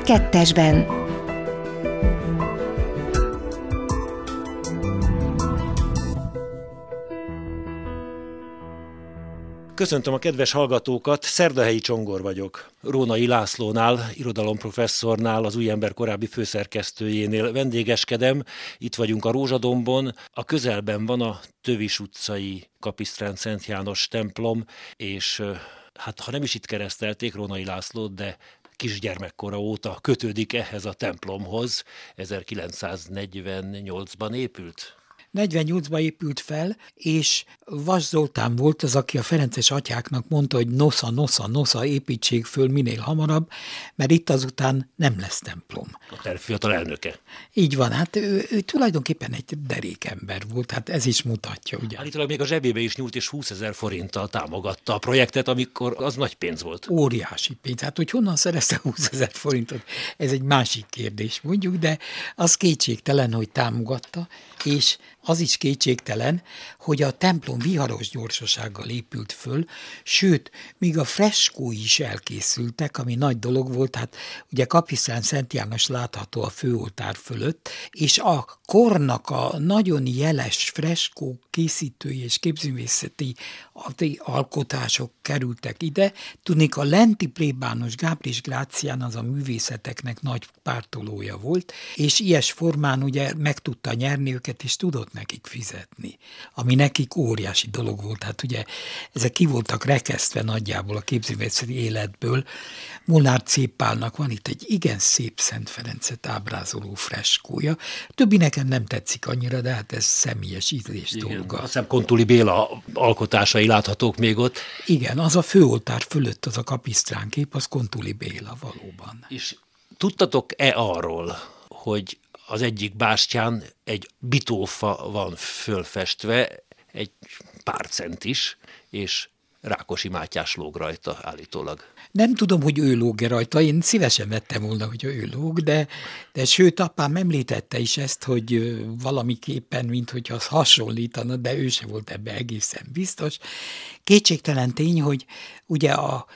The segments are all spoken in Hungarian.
Kettesben. Köszöntöm a kedves hallgatókat, Szerdahelyi Csongor vagyok. Rónai Lászlónál, irodalomprofesszornál, az Új Ember korábbi főszerkesztőjénél vendégeskedem. Itt vagyunk a Rózsadombon, a közelben van a Tövis utcai Kapisztrán Szent János templom, és hát ha nem is itt keresztelték Rónai Lászlót, de kisgyermekkora óta kötődik ehhez a templomhoz. 1948-ban épült. 48-ban épült fel, és Vas Zoltán volt az, aki a ferences atyáknak mondta, hogy nosza, építsék föl minél hamarabb, mert itt azután nem lesz templom. A tervfiatal elnöke. Így van, hát ő tulajdonképpen egy derékember volt, hát ez is mutatja, ugye. Állítólag még a zsebébe is nyúlt, és 20 000 forinttal támogatta a projektet, amikor az nagy pénz volt. Óriási pénz. Hát, hogy honnan szerezte 20 000 forintot, ez egy másik kérdés, mondjuk, de az kétségtelen, hogy támogatta, és az is kétségtelen, hogy a templom viharos gyorsasággal épült föl, sőt, míg a freskói is elkészültek, ami nagy dolog volt, hát ugye Kapisztrán Szent János látható a főoltár fölött, és a kornak a nagyon jeles freskó készítői és képzőművészeti alkotások kerültek ide. Tudnék, a lenti plébános Gábris Grácián az a művészeteknek nagy pártolója volt, és ilyes formán ugye meg tudta nyerni őket, és tudott nekik fizetni, ami nekik óriási dolog volt. Hát ugye ezek ki voltak rekesztve nagyjából a képzőművészeti életből. Molnár C. Pálnak van itt egy igen szép Szent Ferencet ábrázoló freskója. Többi nekem nem tetszik annyira, de hát ez személyes ízlés dolga. Azt hiszem Kontuli Béla alkotásai láthatók még ott. Igen, az a főoltár fölött, az a kapisztrán kép, az Kontuli Béla valóban. És tudtatok-e arról, hogy az egyik bástyán egy bitófa van fölfestve, egy pár centis, és Rákosi Mátyás lóg rajta állítólag. Nem tudom, hogy ő lóg-e rajta, én szívesen vettem volna, hogy ő lóg, de sőt, apám említette is ezt, hogy valamiképpen, minthogyha az hasonlítana, de ő se volt ebbe egészen biztos. Kétségtelen tény, hogy ugye a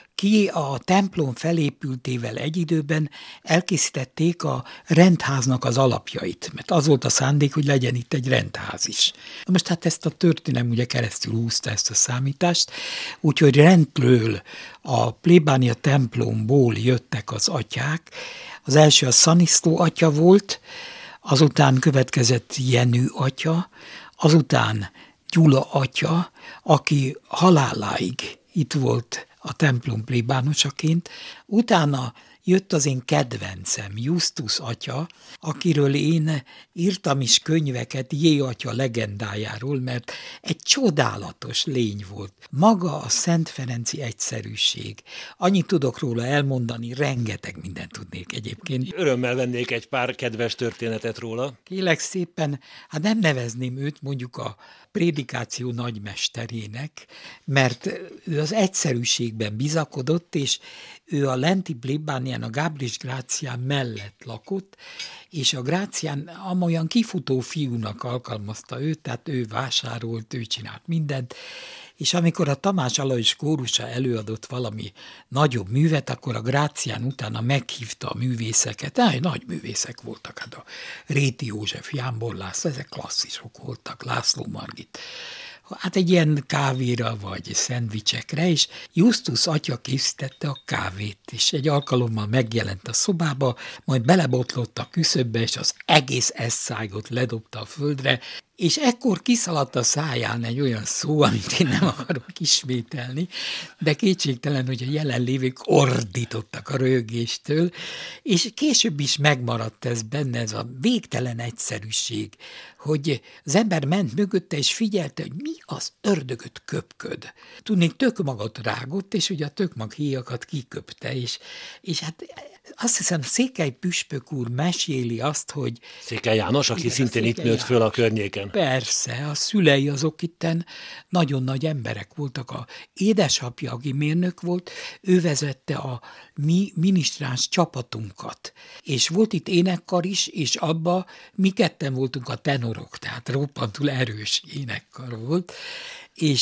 templom felépültével egy időben elkészítették a rendháznak az alapjait, mert az volt a szándék, hogy legyen itt egy rendház is. Na most hát ezt a történelem ugye keresztül húzta ezt a számítást, úgyhogy rendről a plébánia templomból jöttek az atyák. Az első a Szaniszló atya volt, azután következett Jenő atya, azután Gyula atya, aki haláláig itt volt a templom plébánosaként, utána jött az én kedvencem, Justus atya, akiről én írtam is könyveket J. atya legendájáról, mert egy csodálatos lény volt. Maga a Szent Ferenci egyszerűség. Annyit tudok róla elmondani, rengeteg mindent tudnék egyébként. Örömmel vennék egy pár kedves történetet róla. Kélek szépen, hát nem nevezném őt mondjuk a prédikáció nagymesterének, mert ő az egyszerűségben bizakodott, és ő a lenti plébánián, a Gábris Grácián mellett lakott, és a Grácián amolyan kifutó fiúnak alkalmazta őt, tehát ő vásárolt, ő csinált mindent, és amikor a Tamás Alajos kórusa előadott valami nagyobb művet, akkor a Grácián utána meghívta a művészeket. Nagy művészek voltak, hát a Réti József, Jánbor László, ezek klasszisok voltak, László Margit. Hát egy ilyen kávéra vagy szendvicsekre, és Justus atya készítette a kávét, és egy alkalommal megjelent a szobába, majd belebotlott a küszöbbe, és az egész eszágot ledobta a földre, és ekkor kiszaladt a száján egy olyan szó, amit én nem akarok ismételni, de kétségtelen, hogy a jelenlévők ordítottak a röhögéstől, és később is megmaradt ez benne, ez a végtelen egyszerűség, hogy az ember ment mögötte, és figyelte, hogy mi az ördögöt köpköd. Tudnék, tökmagot rágott, és ugye a tökmag héjakat kiköpte, és hát azt hiszem Székely püspök úr meséli azt, hogy... Székely János, aki szintén itt nőtt föl a környéken. Persze, a szülei azok itten nagyon nagy emberek voltak. A édesapja, aki mérnök volt, ő vezette a mi minisztráns csapatunkat. És volt itt énekkar is, és abba mi ketten voltunk a tenorok, tehát roppantul erős énekkar volt, és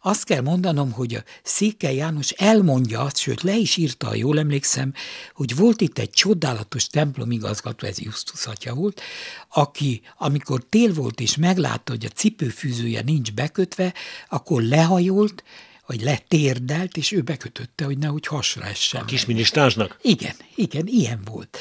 azt kell mondanom, hogy a Székely János elmondja azt, sőt le is írta, ha jól emlékszem, hogy volt itt egy csodálatos templomigazgató, ez Justus atya volt, aki, amikor tél volt és meglátta, hogy a cipőfűzője nincs bekötve, akkor lehajolt, vagy letérdelt, és ő bekötötte, hogy nehogy hasra essen. A kisminisztránsnak? Igen, ilyen volt.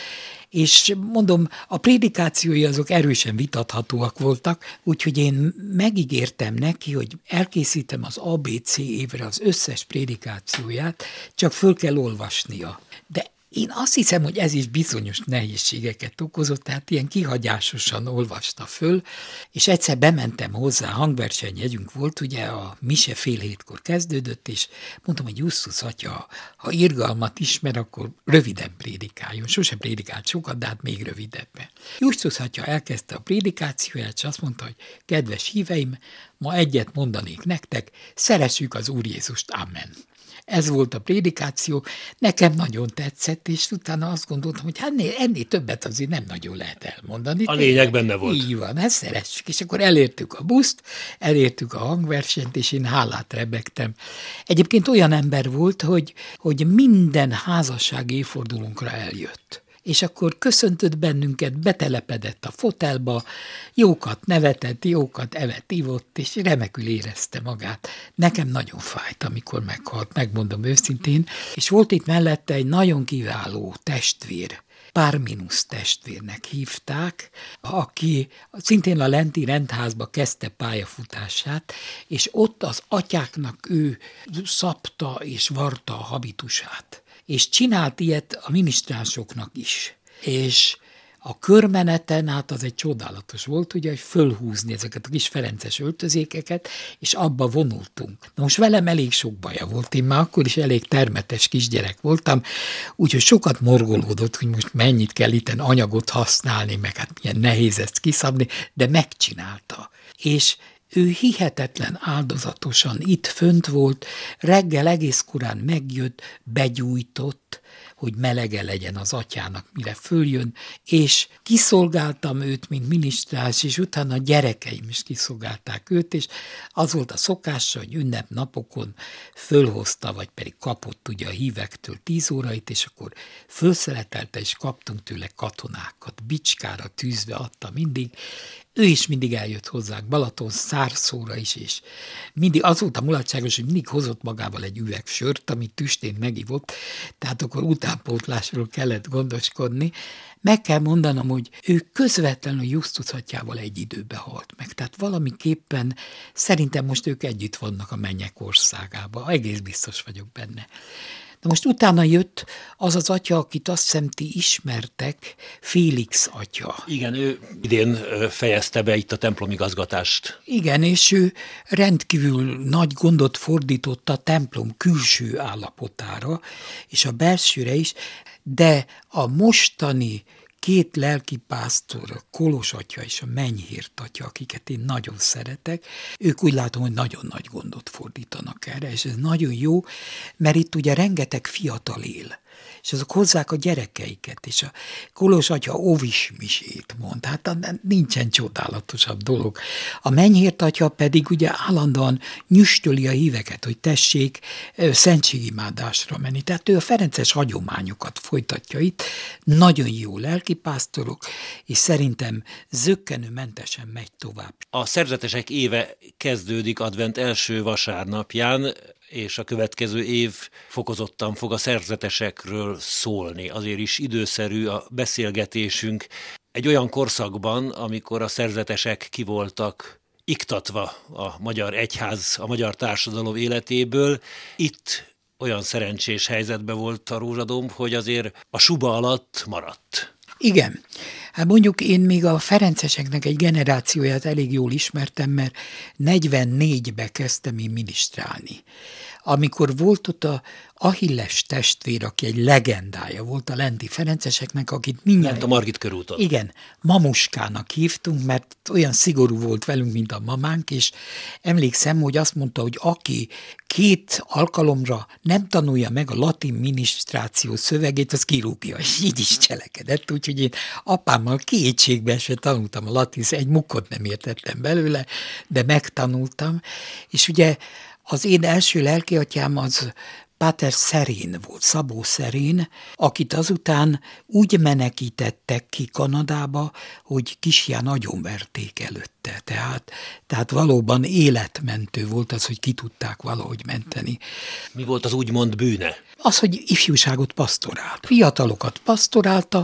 És mondom, a prédikációi azok erősen vitathatóak voltak, úgyhogy én megígértem neki, hogy elkészítem az ABC évre az összes prédikációját, csak föl kell olvasnia. De én azt hiszem, hogy ez is bizonyos nehézségeket okozott, tehát ilyen kihagyásosan olvasta föl, és egyszer bementem hozzá, hangversenyjegyünk volt, ugye a mise 6:30 kezdődött, és mondtam, hogy Justus atya, ha irgalmat ismer, akkor röviden prédikáljon. Sose prédikált sokat, de hát még rövidebben. Justus atya elkezdte a prédikációját, és azt mondta, hogy kedves híveim, ma egyet mondanék nektek, szeressük az Úr Jézust, amen. Ez volt a prédikáció, nekem nagyon tetszett, és utána azt gondoltam, hogy hát ennél többet azért nem nagyon lehet elmondani. A lényeg benne volt. Így van, ezt szeressük. És akkor elértük a buszt, elértük a hangversenyt, és én hálát rebegtem. Egyébként olyan ember volt, hogy minden házassági évfordulónkra eljött. És akkor köszöntött bennünket, betelepedett a fotelba, jókat nevetett, jókat evett, ivott, és remekül érezte magát. Nekem nagyon fájt, amikor meghalt, megmondom őszintén, és volt itt mellette egy nagyon kiváló testvér, Parminus testvérnek hívták, aki szintén a lenti rendházba kezdte pályafutását, és ott az atyáknak ő szabta és varta a habitusát. És csinált ilyet a minisztránsoknak is. És a körmeneten, hát az egy csodálatos volt, ugye, hogy fölhúzni ezeket a kis ferences öltözékeket, és abba vonultunk. Na most velem elég sok baja volt, én már akkor is elég termetes kisgyerek voltam, úgyhogy sokat morgolódott, hogy most mennyit kell itten anyagot használni, meg hát milyen nehéz ezt kiszabni, de megcsinálta. És ő hihetetlen áldozatosan itt fönt volt, reggel egész korán megjött, begyújtott, hogy melege legyen az atyának, mire följön, és kiszolgáltam őt, mint minisztráns, és utána a gyerekeim is kiszolgálták őt, és az volt a szokása, hogy ünnepnapokon fölhozta, vagy pedig kapott ugye a hívektől 10 órait, és akkor fölszeletelte, és kaptunk tőle katonákat, bicskára tűzve adta mindig. Ő is mindig eljött hozzánk Balaton szárszóra is, és mindig az volt a mulatságos, hogy mindig hozott magával egy üveg sört, amit tüstén megivott, tehát akkor utánpótlásról kellett gondoskodni. Meg kell mondanom, hogy ő közvetlenül Justus atyával egy időbe halt meg. Tehát valamiképpen szerintem most ők együtt vannak a mennyek országában. Egész biztos vagyok benne. De most utána jött az az atya, akit azt hiszem ti ismertek, Félix atya. Igen, ő idén fejezte be itt a templomigazgatást. Igen, és ő rendkívül nagy gondot fordított a templom külső állapotára, és a belsőre is, de a mostani 2 lelkipásztor, Kolos atya és a Menyhért atya, akiket én nagyon szeretek, ők úgy látom, hogy nagyon nagy gondot fordítanak erre, és ez nagyon jó, mert itt ugye rengeteg fiatal él, és azok hozzák a gyerekeiket, és a Kolos atya óvismisét mond, hát nincsen csodálatosabb dolog. A Menyhért atya pedig ugye állandóan nyüstöli a híveket, hogy tessék szentségimádásra menni. Tehát ő a ferences hagyományokat folytatja itt, nagyon jó lelkipásztorok, és szerintem zökkenőmentesen megy tovább. A szerzetesek éve kezdődik advent első vasárnapján, és a következő év fokozottan fog a szerzetesekről szólni. Azért is időszerű a beszélgetésünk egy olyan korszakban, amikor a szerzetesek ki voltak iktatva a magyar egyház, a magyar társadalom életéből. Itt olyan szerencsés helyzetben volt a Rózsadomb, hogy azért a suba alatt maradt. Igen. Hát mondjuk én még a ferenceseknek egy generációját elég jól ismertem, mert 44-be kezdtem én minisztrálni. Amikor volt ott a Achilles testvér, aki egy legendája volt a lenti ferenceseknek, akit mindjárt... Lent a Margit körúton. Igen, Mamuskának hívtunk, mert olyan szigorú volt velünk, mint a mamánk, és emlékszem, hogy azt mondta, hogy aki 2 alkalomra nem tanulja meg a latin minisztráció szövegét, az kirúgja, és így is cselekedett, úgyhogy én apámmal kétségbe esve tanultam a latin, egy mukkot nem értettem belőle, de megtanultam, és ugye Az én első lelkiatyám az Páter Szerén volt, Szabó Szerén, akit azután úgy menekítettek ki Kanadába, hogy kisján agyonverték előtte. Tehát valóban életmentő volt az, hogy ki tudták valahogy menteni. Mi volt az úgymond bűne? Az, hogy ifjúságot pastorált. Fiatalokat pastorálta,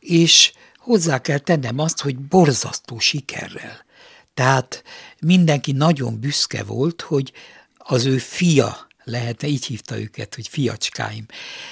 és hozzá kell tennem azt, hogy borzasztó sikerrel. Tehát mindenki nagyon büszke volt, hogy az ő fia lehetne, így hívta őket, hogy fiacskáim.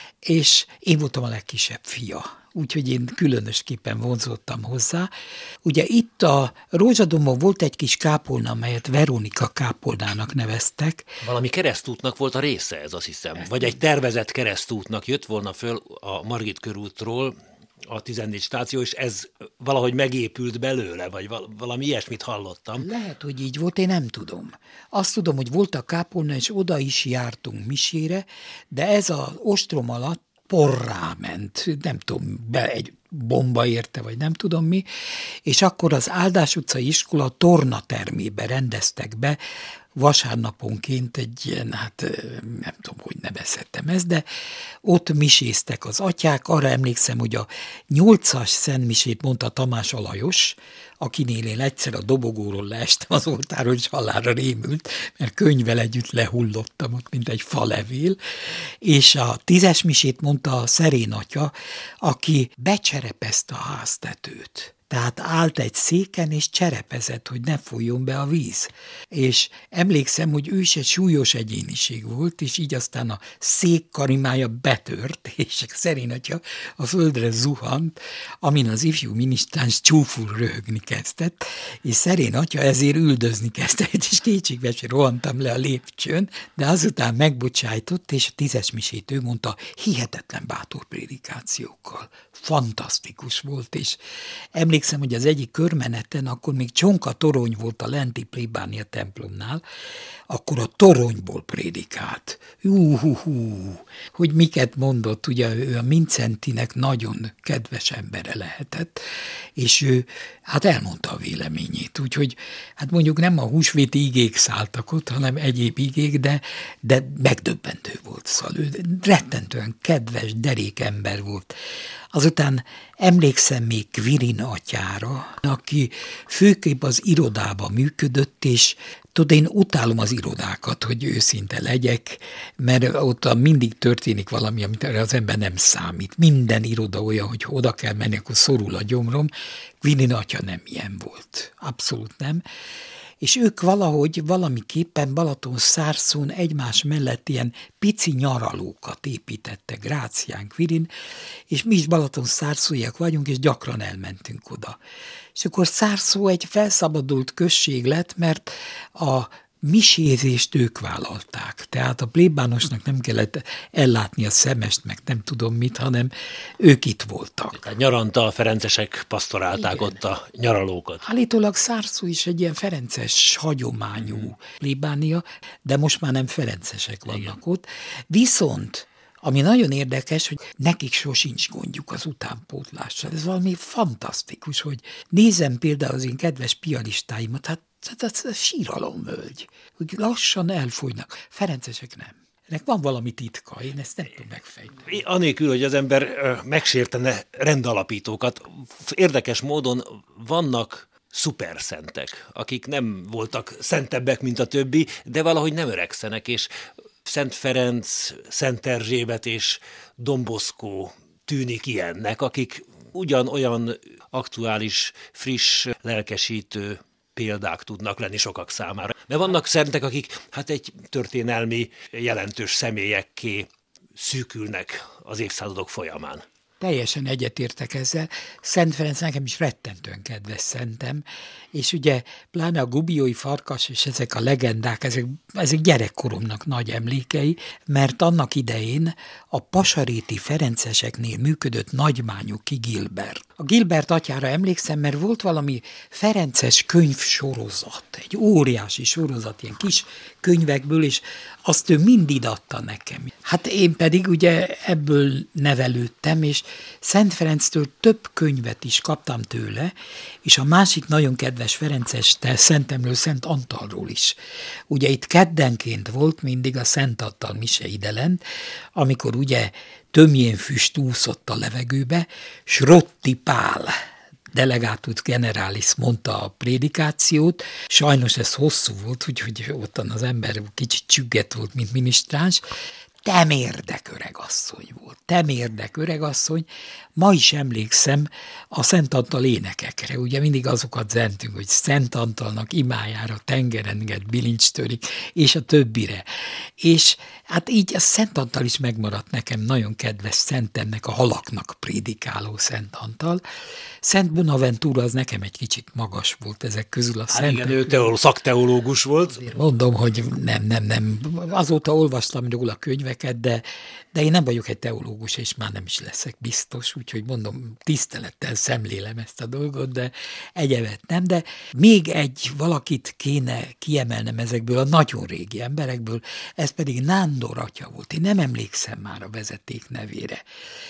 És én voltam a legkisebb fia, úgyhogy én különösképpen vonzottam hozzá. Ugye itt a Rózsadombon volt egy kis kápolna, amelyet Veronika kápolnának neveztek. Valami keresztútnak volt a része, ez azt hiszem. Vagy egy tervezett keresztútnak jött volna föl a Margit körútról a 14 stáció, és ez valahogy megépült belőle, vagy valami ilyesmit hallottam. Lehet, hogy így volt, én nem tudom. Azt tudom, hogy volt a kápolna, és oda is jártunk misére, de ez az ostrom alatt porrá ment, nem tudom, be egy bomba érte, vagy nem tudom mi, és akkor az Áldás utcai iskola tornatermébe rendeztek be vasárnaponként egy ilyen, nem tudom, hogy nevezhettem ezt, de ott miséztek az atyák. Arra emlékszem, hogy a 8-as szentmisét mondta Tamás Alajos, akinél én egyszer a dobogóról leestem az oltáról, és halálra rémült, mert könyvvel együtt lehullottam ott, mint egy falevél, és a 10-es misét mondta a Szerén atya, aki becserepezte a háztetőt. Tehát állt egy széken, és cserepezett, hogy ne folyjon be a víz. És emlékszem, hogy ő is egy súlyos egyéniség volt, és így aztán a szék karimája betört, és Szerén atya a földre zuhant, amin az ifjú minisztráns csúful röhögni kezdett, és Szerén atya ezért üldözni kezdett, és kétségbe se rohantam le a lépcsőn, de azután megbocsájtott, és a 10-es misét ő mondta, hihetetlen bátor prédikációkkal. Fantasztikus volt, és emlékszem, hogy az egyik körmeneten, akkor még csonka torony volt a lenti plébánia templomnál, akkor a toronyból prédikált. Hogy miket mondott, ugye ő a Mincentinek nagyon kedves embere lehetett, és ő elmondta a véleményét, úgyhogy mondjuk nem a húsvéti igék szálltak ott, hanem egyéb igék, de megdöbbentő volt, szóval ő rettentően kedves, derék ember volt. Azután emlékszem még Kvirin atyára, aki főképp az irodában működött, és tudod, én utálom az irodákat, hogy őszinte legyek, mert ott mindig történik valami, amit az ember nem számít. Minden iroda olyan, hogy oda kell menni, akkor szorul a gyomrom. Kvirin atya nem ilyen volt. Abszolút nem. És ők valamiképpen Balatonszárszón egymás mellett ilyen pici nyaralókat építettek, Grácián, Kvirin, és mi is Balatonszárszóiak vagyunk, és gyakran elmentünk oda. És akkor Szárszó egy felszabadult község lett, mert a misézést ők vállalták. Tehát a plébánosnak nem kellett ellátni a szemest, meg nem tudom mit, hanem ők itt voltak. Tehát nyaranta a ferencesek pasztorálták. Igen. Ott a nyaralókat. Állítólag Szárszó is egy ilyen ferences hagyományú plébánia, de most már nem ferencesek vannak. Igen. Ott. Viszont ami nagyon érdekes, hogy nekik sosincs gondjuk az utánpótlással. Ez valami fantasztikus, hogy nézem például az én kedves pianistáimat, hát síralomvölgy, hogy lassan elfogynak. Ferencesek nem. Ennek van valami titka, én ezt nem tudom megfejteni. Anélkül, hogy az ember megsértene rendalapítókat, érdekes módon vannak szuperszentek, akik nem voltak szentebbek, mint a többi, de valahogy nem öregszenek, és Szent Ferenc, Szent Erzsébet és Don Bosco tűnik ilyennek, akik ugyanolyan aktuális, friss, lelkesítő példák tudnak lenni sokak számára. Mert vannak szentek, akik egy történelmi jelentős személyekké szűkülnek az évszázadok folyamán. Teljesen egyetértek ezzel. Szent Ferenc nekem is rettentően kedves szentem, és ugye pláne a Gubiói Farkas és ezek a legendák, ezek gyerekkoromnak nagy emlékei, mert annak idején a pasaréti ferenceseknél működött nagymányuki Gilbert. A Gilbert atyára emlékszem, mert volt valami ferences könyvsorozat, egy óriási sorozat, ilyen kis könyvekből, és azt ő mind adta nekem. Én pedig ugye ebből nevelődtem, és Szent Ferenctől több könyvet is kaptam tőle, és a másik nagyon kedves Ferenceste Szentemről, Szent Antalról is. Ugye itt keddenként volt mindig a Szent Antal mise idelent, amikor ugye tömjén füst úszott a levegőbe, s Rotti Pál delegátus generalis mondta a prédikációt. Sajnos ez hosszú volt, úgyhogy ottan az ember kicsit csügget volt, mint minisztráns. Temérdek öregasszony volt. Temérdek öregasszony. Ma is emlékszem a Szent Antal énekekre. Ugye mindig azokat zentünk, hogy Szent Antalnak imájára tengerenget bilincs törik, és a többire. És hát így a Szent Antal is megmaradt nekem nagyon kedves szentemnek, a halaknak prédikáló Szent Antal. Szent Bonaventura az nekem egy kicsit magas volt ezek közül a szentek. Igen, ő szakteológus volt. Azért mondom, hogy nem. Azóta olvastam róla könyveket, de én nem vagyok egy teológus, és már nem is leszek biztos, úgyhogy mondom, tisztelettel szemlélem ezt a dolgot, de egyebet nem. De még egy valakit kéne kiemelnem ezekből a nagyon régi emberekből, ez pedig Nándor atya volt. Én nem emlékszem már a vezeték nevére.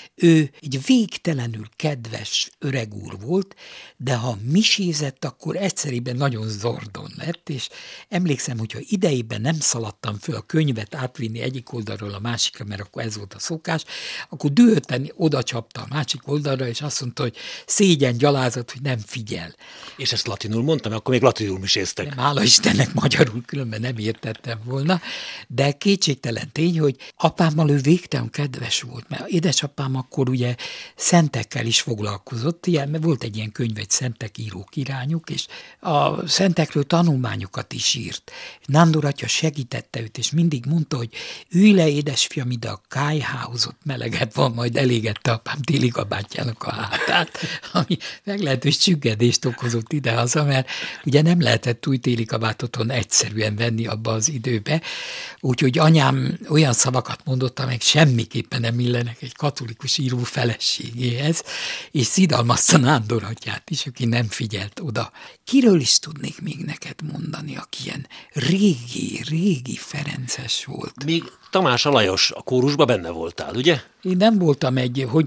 Ő egy végtelenül kedves öreg úr volt, de ha misézett, akkor egyszerűen nagyon zordon lett, és emlékszem, hogyha idejében nem szaladtam föl a könyvet átvinni egyik oldalról a másikra, mert akkor ez volt a szokás, akkor dühötten oda csapta a másik oldalra, és azt mondta, hogy szégyen, gyalázat, hogy nem figyel. És ezt latinul mondtam, akkor még latinul miséztek. Nem, hála Istennek magyarul, különben nem értettem volna, de kétségtelen tény, hogy apámmal ő végtelen kedves volt, mert édesapám akkor ugye szentekkel is foglalkozott, mert volt egy ilyen könyv, egy szentek írók irányuk, és a szentekről tanulmányokat is írt. Nándor atya segítette őt, és mindig mondta, hogy ülj le, édesfiam, ide a kályhához, ott meleget van, majd elégette apám téli kabátjának a hátát, ami meglehetős csüggedést okozott idehaza, mert ugye nem lehetett új téli kabátot egyszerűen venni abba az időbe, úgyhogy anyám olyan szavakat mondott, amelyek semmiképpen nem illenek egy katolikus író feleségéhez, és szidalmazta Nándor atyát is, aki nem figyelt oda. Kiről is tudnék még neked mondani, aki ilyen régi Ferences volt? Még Tamás Lajos, a kórusban benne voltál, ugye? Én nem voltam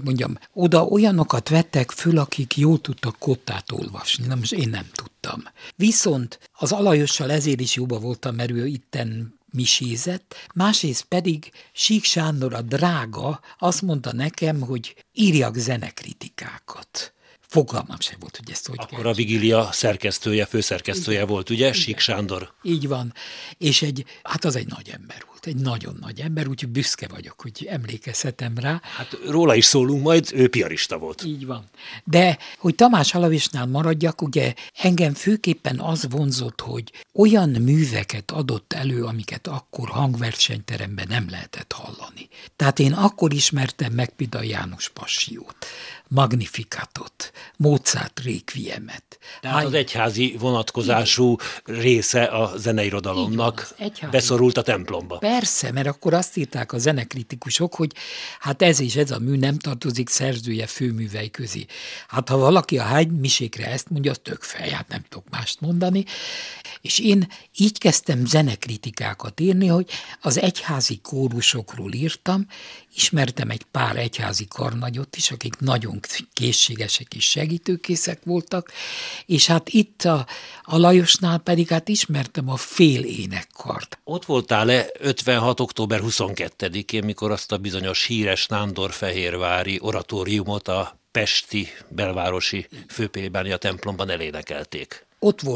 oda olyanokat vettek föl, akik jól tudtak kottát olvasni, na most én nem tudtam. Viszont az Alajossal ezért is jobban voltam, mert ő itten misézett, másrészt pedig Sík Sándor a drága azt mondta nekem, hogy írjak zenekritikákat. Fogalmam sem volt, hogy ezt hogy akkor kell. A Vigília szerkesztője, főszerkesztője Igen. volt, ugye? Igen. Sík Sándor. Így van. És az egy nagy ember volt, egy nagyon nagy ember, úgyhogy büszke vagyok, hogy emlékezhetem rá. Hát róla is szólunk majd, ő piarista volt. Így van. De, hogy Tamás Alavésnál maradjak, ugye engem főképpen az vonzott, hogy olyan műveket adott elő, amiket akkor hangversenyteremben nem lehetett hallani. Tehát én akkor ismertem meg például János Passiót, Magnificatot, Mozart Requiemet. Tehát az egyházi vonatkozású része a zeneirodalomnak beszorult a templomba. Persze, mert akkor azt írták a zenekritikusok, hogy hát ez a mű nem tartozik szerzője főművei közé. Hát ha valaki a misékre ezt mondja, az tök fej, hát nem tudok mást mondani. És én így kezdtem zenekritikákat írni, hogy az egyházi kórusokról írtam, ismertem egy pár egyházi karnagyot is, akik nagyon készségesek és segítőkészek voltak, és hát itt a Lajosnál pedig hát ismertem a fél énekkart. Ott voltál-e 56. október 22-én, mikor azt a bizonyos híres nándorfehérvári oratóriumot a pesti belvárosi főplébánia templomban elénekelték?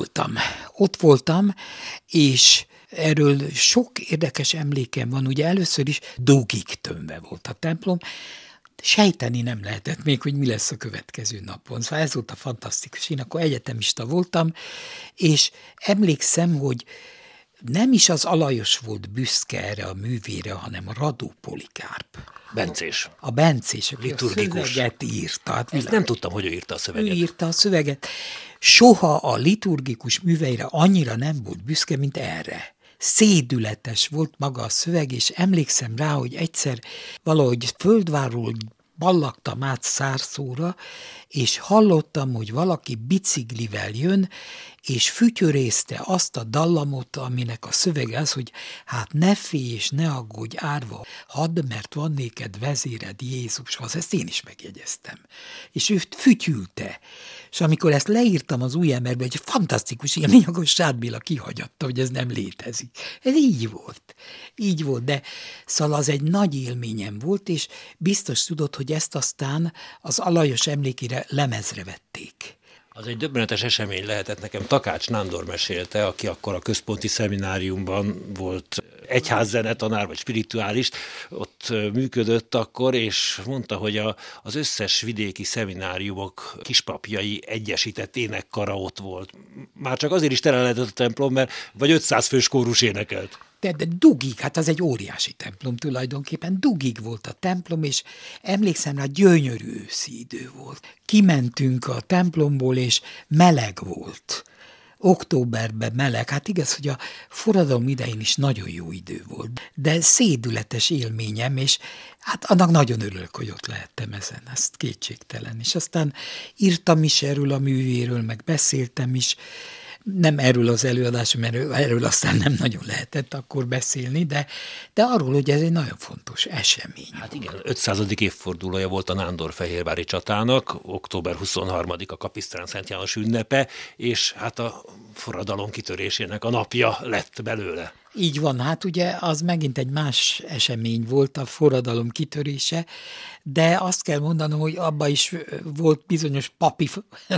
Ott voltam, és erről sok érdekes emlékem van. Ugye először is dugig tömve volt a templom, sejteni nem lehetett még, hogy mi lesz a következő napon. Szóval ez volt a fantasztikus. Én akkor egyetemista voltam, és emlékszem, hogy nem is az Alajos volt büszke erre a művére, hanem a Radó Polikárp. Bencés. A Bencés, aki liturgikus. A szöveget írta. Hát ezt nem tudtam, hogy ő írta a szöveget. Ő írta a szöveget. Soha a liturgikus műveire annyira nem volt büszke, mint erre. Szédületes volt maga a szöveg, és emlékszem rá, hogy egyszer valahogy Földvárról ballagtam át Szárszóra, és hallottam, hogy valaki biciklivel jön, és fütyörészte azt a dallamot, aminek a szövege az, hogy hát ne félj és ne aggódj árva, hadd, mert van néked vezéred Jézus, az ezt én is megjegyeztem. És ő fütyülte. És amikor ezt leírtam az új emberbe, egy fantasztikus élmény, akkor Sád Béla kihagyatta, hogy ez nem létezik. Ez így volt. Így volt, de szóval az egy nagy élményem volt, és biztos tudod, hogy ezt aztán az Alajos emlékére lemezre vették. Az egy döbbenetes esemény lehetett, nekem Takács Nándor mesélte, aki akkor a központi szemináriumban volt egyházzenetanár, vagy spirituális, ott működött akkor, és mondta, hogy az összes vidéki szemináriumok kispapjai egyesített énekkara ott volt. Már csak azért is tele lehetett a templom, mert vagy 500 fős kórus énekelt. De dugig, hát az egy óriási templom tulajdonképpen, dugig volt a templom, és emlékszem rá, gyönyörű őszi idő volt. Kimentünk a templomból, és meleg volt. Októberben meleg, hát igaz, hogy a forradalom idején is nagyon jó idő volt, de szédületes élményem, és hát annak nagyon örülök, hogy ott lehettem ezen, ezt kétségtelen. És aztán írtam is erről a művéről, meg beszéltem is, nem erről az előadásról, mert erről aztán nem nagyon lehetett akkor beszélni, de arról, hogy ez egy nagyon fontos esemény. Hát igen, 500. évfordulója volt a Nándor-Fehérvári csatának, október 23-a Kapisztrán Szent János ünnepe, és hát a forradalom kitörésének a napja lett belőle. Így van, hát ugye az megint egy más esemény volt, a forradalom kitörése, de azt kell mondanom, hogy abban is volt bizonyos papi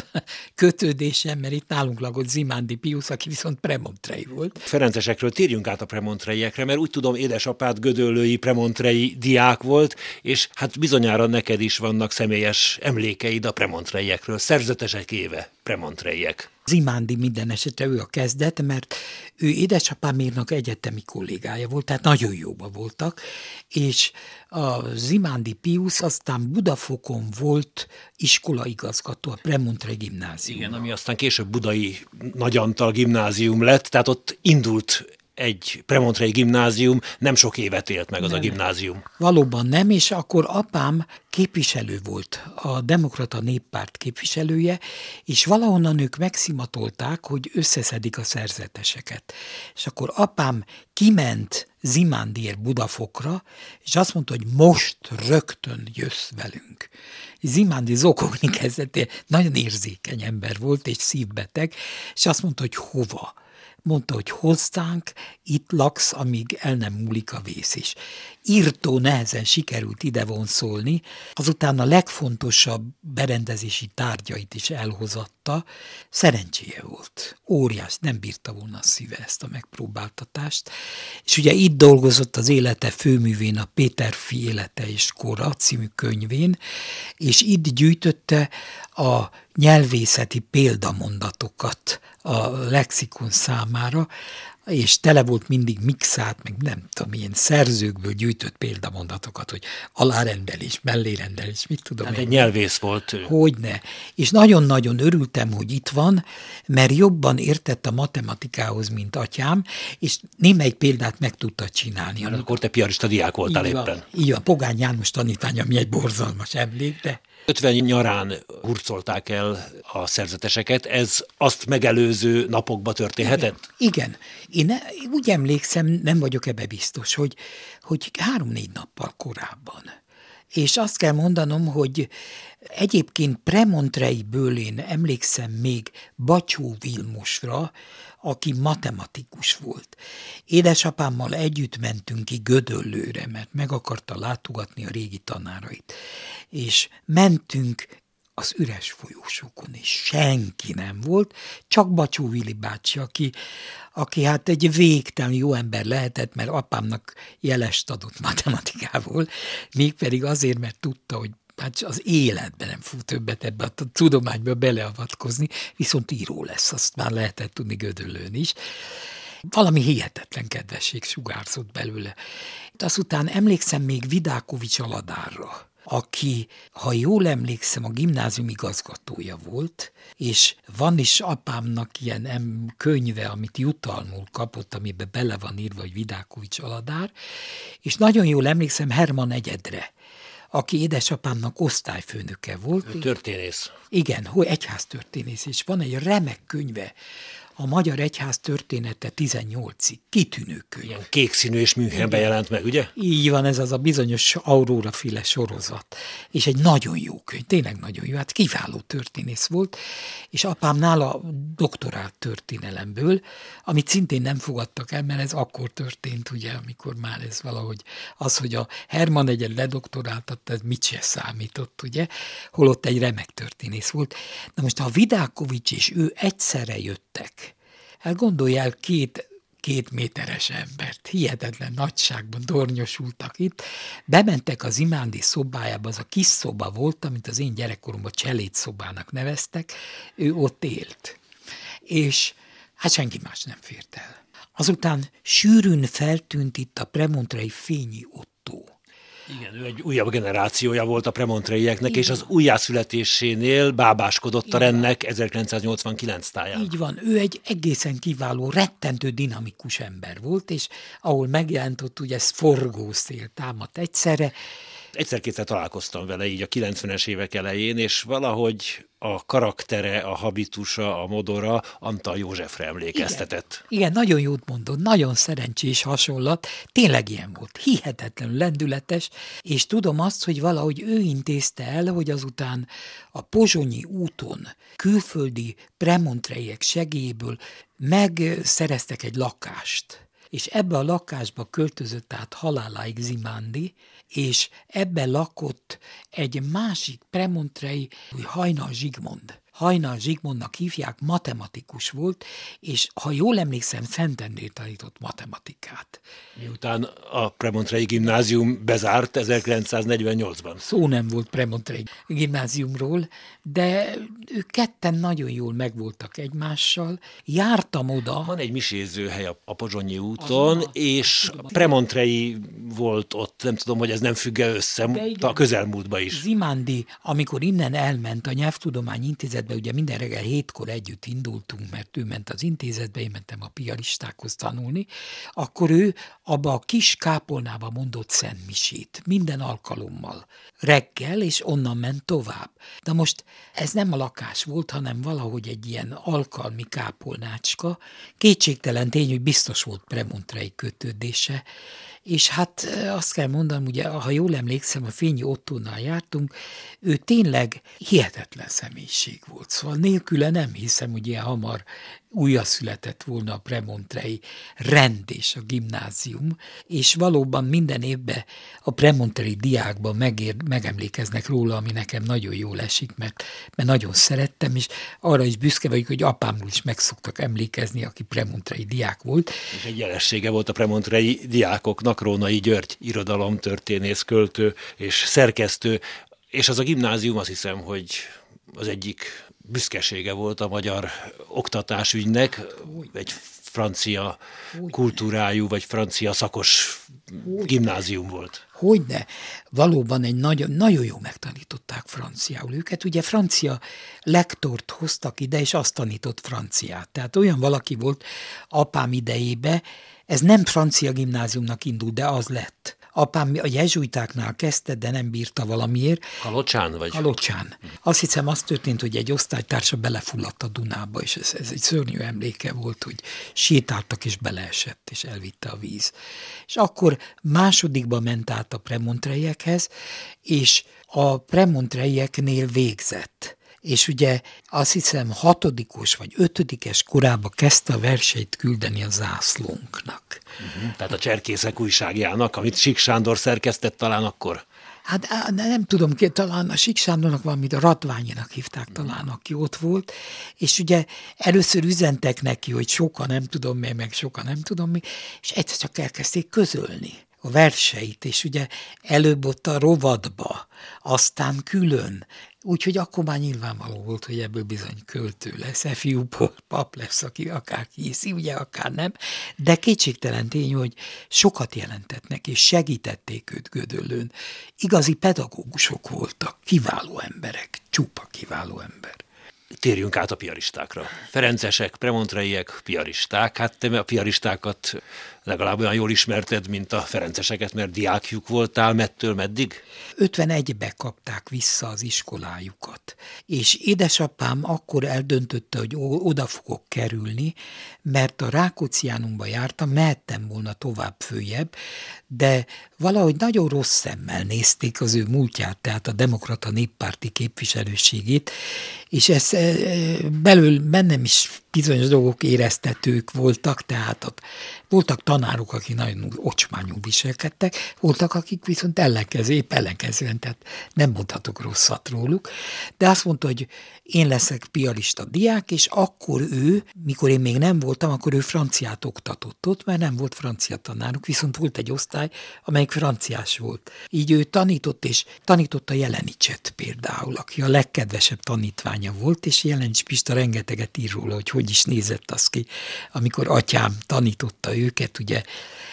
kötődésem, mert itt nálunk lakott Zimándi Piusz, aki viszont premontrei volt. Ferencesekről térjünk át a premontreiekre, mert úgy tudom, édesapád gödöllői premontrei diák volt, és hát bizonyára neked is vannak személyes emlékeid a premontreiekről, szerzetesek éve premontreiek. Zimándi minden esetre ő a kezdet, mert ő édesapámérnak egyetemi kollégája volt, tehát nagyon jóba voltak, és a Zimándi Piusz aztán Budafokon volt iskolaigazgató, a Premontrei gimnázium. Igen, ami aztán később Budai Nagyantal gimnázium lett, tehát ott indult egy premontrei gimnázium, nem sok évet élt meg az a gimnázium. Valóban nem, és akkor apám képviselő volt, a Demokrata Néppárt képviselője, és valahonnan ők megszimatolták, hogy összeszedik a szerzeteseket. És akkor apám kiment Zimándiért Budafokra, és azt mondta, hogy most rögtön jössz velünk. Zimándi zokogni kezdett, nagyon érzékeny ember volt, és szívbeteg, és azt mondta, hogy hova. Mondta, hogy hozzánk, itt laksz, amíg el nem múlik a vész is. Írtó nehezen sikerült ide vonszolni, azután a legfontosabb berendezési tárgyait is elhozatta. Szerencséje volt. Óriás, nem bírta volna a szíve ezt a megpróbáltatást. És ugye itt dolgozott az élete főművén, a Péterfi élete és kora című könyvén, és itt gyűjtötte a nyelvészeti példamondatokat a lexikon számára, és tele volt mindig mixált, meg nem tudom, ilyen szerzőkből gyűjtött példamondatokat, hogy alárendelés, mellérendelés, mit tudom hát én. egy nyelvész volt ő. Hogyne. És nagyon-nagyon örültem, hogy itt van, mert jobban értett a matematikához, mint atyám, és némelyik példát meg tudta csinálni. Hát akkor te piarista diák voltál így éppen. Így van, Pogány János tanítvány, ami egy borzalmas emlék, de 50 nyarán hurcolták el a szerzeteseket, ez azt megelőző napokba történhetett? Igen. Én úgy emlékszem, nem vagyok ebbe biztos, hogy 3-4 nappal korábban. És azt kell mondanom, hogy egyébként Premontreiből én emlékszem még Batyó Vilmosra, aki matematikus volt. Édesapámmal együtt mentünk ki Gödöllőre, mert meg akarta látogatni a régi tanárait. És mentünk az üres folyósokon, és senki nem volt, csak Batyó Vili bácsi, aki hát egy végtelen jó ember lehetett, mert apámnak jelest adott matematikából, mégpedig azért, mert tudta, hogy hát az életben nem fog többet ebbe a tudományba beleavatkozni, viszont író lesz, azt már lehetett tudni Gödöllőn is. Valami hihetetlen kedvesség sugárzott belőle. Azután emlékszem még Vidákovics Aladárra, aki, ha jól emlékszem, a gimnázium igazgatója volt, és van is apámnak ilyen könyve, amit jutalmul kapott, amiben bele van írva, hogy Vidákovics Aladár, és nagyon jól emlékszem Herman Egyedre, aki édesapámnak osztályfőnöke volt. Ő történész. Igen, hogy egyháztörténész, és van egy remek könyve, a Magyar Egyház története 18-ig. Kitűnő könyv. Ilyen kék színű és Münchenben jelent meg, ugye? Így van, ez az a bizonyos Aurora-féle sorozat. És egy nagyon jó könyv, tényleg nagyon jó, hát kiváló történész volt, és apám nála doktorált történelemből, amit szintén nem fogadtak el, mert ez akkor történt, ugye, amikor már ez valahogy az, hogy a Hermann egyen ledoktoráltatta, ez mit se számított, ugye, holott egy remek történész volt. Na most, ha a Vidákovics és ő egyszerre jöttek, hát gondolj el két méteres embert, hihetetlen nagyságban tornyosultak itt, bementek az imándi szobájába, az a kis szoba volt, amit az én gyerekkoromban cselédszobának neveztek, ő ott élt. És hát senki más nem fért el. Azután sűrűn feltűnt itt a premontrei Fényi Ottó. Igen, ő egy újabb generációja volt a premontreieknek, és az újjászületésénél bábáskodott a rendnek 1989 táján. Így van, ő egy egészen kiváló, rettentő dinamikus ember volt, és ahol megjelent, ott ugye ez forgószél támadt egyszerre. Egyszer-kétszer találkoztam vele így a 90-es évek elején, és valahogy a karaktere, a habitusa, a modora Antal Józsefre emlékeztetett. Igen, nagyon jót mondod, nagyon szerencsés hasonlat, tényleg ilyen volt, hihetetlenül lendületes, és tudom azt, hogy valahogy ő intézte el, hogy azután a pozsonyi úton külföldi premontreiek segélyéből megszereztek egy lakást, és ebbe a lakásba költözött át haláláig Zimándi, és ebben lakott egy másik premontrei, Hajnal Zsigmond. Hajnal Zsigmondnak hívják, matematikus volt, és ha jól emlékszem, Szentendrén tanított matematikát. Miután a premontrei gimnázium bezárt 1948-ban. Szó nem volt premontrei gimnáziumról, de ők ketten nagyon jól megvoltak egymással. Jártam oda. Van egy misézőhely a Pozsonyi úton, és premontrei volt ott, nem tudom, hogy ez nem függ össze a közelmúltban is. Zimándi, amikor innen elment a Nyelvtudományi Intézetbe, ugye minden reggel 7-kor együtt indultunk, mert ő ment az intézetbe, én mentem a piaristákhoz tanulni, akkor ő abba a kis kápolnába mondott szentmisét, minden alkalommal. Reggel, és onnan ment tovább. De most ez nem a lakás volt, hanem valahogy egy ilyen alkalmi kápolnácska. Kétségtelen tény, hogy biztos volt premontrei kötődése, és hát azt kell mondanom, ugye, ha jól emlékszem, a Fényi Ottónál jártunk, ő tényleg hihetetlen személyiség volt. Szóval nélküle nem hiszem, hogy ilyen hamar újjaszületett volna a premontrei rend és a gimnázium, és valóban minden évben a premontrei diákban megemlékeznek róla, ami nekem nagyon jól esik, mert nagyon szerettem, és arra is büszke vagyok, hogy apámról is meg szoktak emlékezni, aki premontrei diák volt. És egy jelessége volt a premontrei diákoknak, Rónai György, irodalomtörténész, költő és szerkesztő, és az a gimnázium, azt hiszem, hogy az egyik büszkesége volt a magyar oktatásügynek, egy francia kultúrájú, vagy francia szakos gimnázium volt. Hogyne, valóban egy nagyon jó megtanították franciául őket. Ugye francia lektort hoztak ide, és azt tanított franciát. Tehát olyan valaki volt apám idejébe, ez nem francia gimnáziumnak indult, de az lett. Apám a jezsuitáknál kezdte, de nem bírta valamiért. Kalocsán vagy? Kalocsán. Azt hiszem, az történt, hogy egy osztálytársa belefulladt a Dunába, és ez egy szörnyű emléke volt, hogy sétáltak, és beleesett, és elvitte a víz. És akkor másodikba ment át a premontreiekhez, és a premontreieknél végzett. És ugye azt hiszem 6. vagy 5. korában kezdte a verseit küldeni a zászlónknak. Tehát a Cserkészek újságjának, amit Sík Sándor szerkesztett talán akkor? Hát nem tudom, talán a Sík Sándornak valamit a Ratványinak hívták talán, aki ott volt, és ugye először üzentek neki, hogy sokan nem tudom mi, meg sokan nem tudom mi, és egyszer csak elkezdték közölni a verseit, és ugye előbb ott a rovatba, aztán külön. Úgyhogy akkor már nyilvánvaló volt, hogy ebből bizony költő lesz, fiú pap lesz, aki akár hiszi, ugye akár nem, de kétségtelen tény, hogy sokat jelentetnek, és segítették őt Gödöllőn. Igazi pedagógusok voltak, kiváló emberek, csupa kiváló ember. Térjünk át a piaristákra. Ferencesek, premontreiek, piaristák. Hát te a piaristákat legalább olyan jól ismerted, mint a ferenceseket, mert diákjuk voltál mettől meddig? 51-be kapták vissza az iskolájukat, és édesapám akkor eldöntötte, hogy oda fogok kerülni, mert a Rákócziánumba jártam, mehettem volna tovább följebb, de valahogy nagyon rossz szemmel nézték az ő múltját, tehát a demokrata néppárti képviselőségét, és ez bennem is bizonyos dolgok éreztetők voltak, tehát voltak tanárok, akik nagyon ocsmányul viselkedtek, voltak, akik viszont ellenkezően, tehát nem mondhatok rosszat róluk, de azt mondta, hogy én leszek piarista diák, és akkor ő, mikor én még nem voltam, akkor ő franciát oktatott ott, mert nem volt francia tanáruk, viszont volt egy osztály, amelyik franciás volt. Így ő tanított, és tanította Jelenicset például, aki a legkedvesebb tanítványa volt, és Jelenics Pista rengeteget ír róla, hogy is nézett az ki, amikor atyám tanította őket, ugye,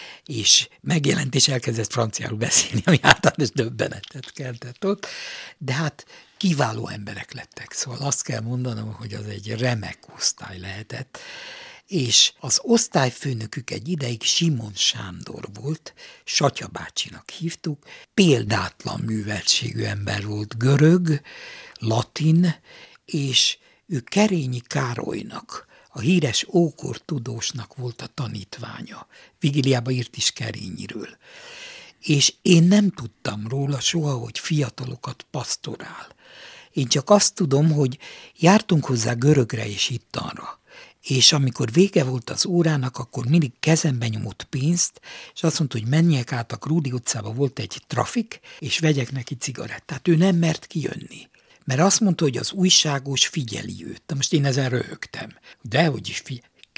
és megjelent, és elkezdett franciául beszélni, ami általános döbbenetet keltett ott, de hát kiváló emberek lettek, szóval azt kell mondanom, hogy az egy remek osztály lehetett, és az osztályfőnökük egy ideig Simon Sándor volt, Satya bácsinak hívtuk, példátlan műveltségű ember volt, görög, latin, és ő Kerényi Károlynak, a híres ókor tudósnak volt a tanítványa. Vigiliába írt is Kerényiről. És én nem tudtam róla soha, hogy fiatalokat pasztorál. Én csak azt tudom, hogy jártunk hozzá görögre és ittanra. És amikor vége volt az órának, akkor mindig kezembe nyomott pénzt, és azt mondta, hogy menjek át a Krúdi utcába, volt egy trafik, és vegyek neki cigarettát. Ő nem mert kijönni. Mert azt mondta, hogy az újságos figyeli őt. Na most én ezen röhögtem. Dehogy is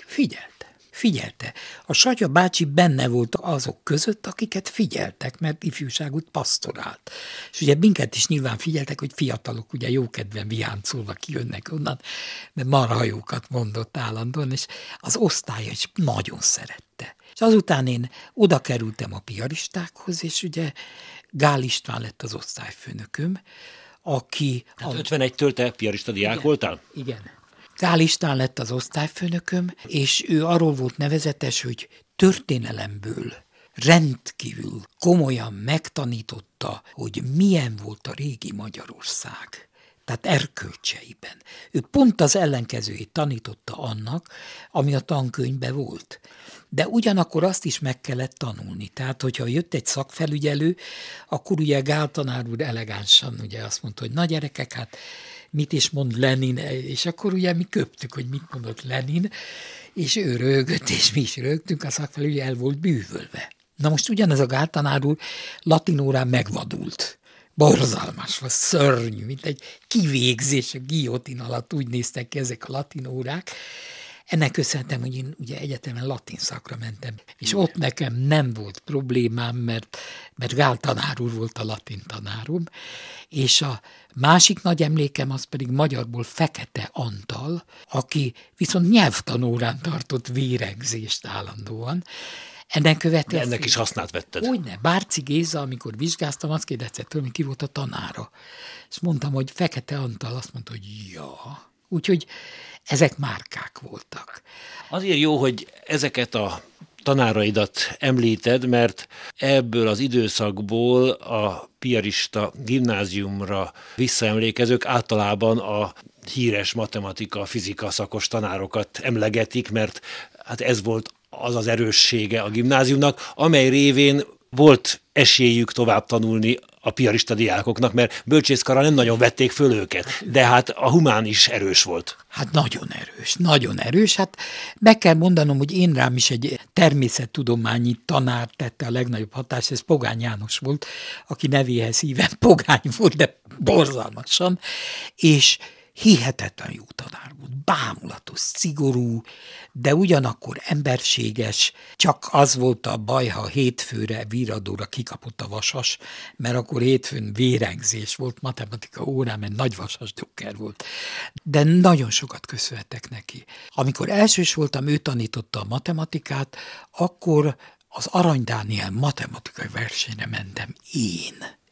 figyelte. A Satya bácsi benne volt azok között, akiket figyeltek, mert ifjúságot pasztorált. És ugye minket is nyilván figyeltek, hogy fiatalok ugye jókedven viháncolva kijönnek onnan, de marhajókat mondott állandóan, és az osztálya is nagyon szerette. És azután én oda kerültem a piaristákhoz, és ugye Gál István lett az osztályfőnököm, aki... Hát 51-től te piarista diák voltál? Igen. Gál István lett az osztályfőnököm, és ő arról volt nevezetes, hogy történelemből rendkívül komolyan megtanította, hogy milyen volt a régi Magyarország. Tehát erkölcseiben. Ő pont az ellenkezőjét tanította annak, ami a tankönyvben volt. De ugyanakkor azt is meg kellett tanulni. Tehát, hogyha jött egy szakfelügyelő, akkor ugye Gál tanár úr elegánsan ugye azt mondta, hogy na gyerekek, hát mit is mond Lenin, és akkor ugye mi köptük, hogy mit mondott Lenin, és ő röhögött, és mi is röhögtünk, a szakfelügyelő el volt bűvölve. Na most ugyanez a Gál tanár úr latin órán megvadult. Borzalmas, vagy szörnyű, mint egy kivégzés, a guillotine alatt úgy néztek ki ezek a latin órák. Ennek köszönhetem, hogy én ugye egyetemen latin szakra mentem, és ott nekem nem volt problémám, mert Gál tanár úr volt a latin tanárom, és a másik nagy emlékem az pedig magyarból Fekete Antal, aki viszont nyelvtanórán tartott vérengzést állandóan. Ennek is hasznát vetted. Hogyne, Bárci Géza, amikor vizsgáztam, azt kérdezte tőlem, ki volt a tanára. És mondtam, hogy Fekete Antal, azt mondta, hogy ja. Úgyhogy ezek márkák voltak. Azért jó, hogy ezeket a tanáraidat említed, mert ebből az időszakból a piarista gimnáziumra visszaemlékezők általában a híres matematika, fizika szakos tanárokat emlegetik, mert hát ez volt az az erőssége a gimnáziumnak, amely révén volt esélyük tovább tanulni a piarista diákoknak, mert bölcsészkarral nem nagyon vették föl őket, de hát a humán is erős volt. Hát nagyon erős. Hát meg kell mondanom, hogy én rám is egy természettudományi tanár tette a legnagyobb hatást, ez Pogány János volt, aki nevéhez híven Pogány volt, de borzalmasan, és hihetetlen jó tanár volt, bámulatos, szigorú, de ugyanakkor emberséges, csak az volt a baj, ha hétfőre viradóra kikapott a vasas, mert akkor hétfőn vérengzés volt, matematika órán, mert nagy vasas dokker volt. De nagyon sokat köszönhetek neki. Amikor elsős voltam, ő tanította a matematikát, akkor az Arany Dániel matematikai versenyre mentem én.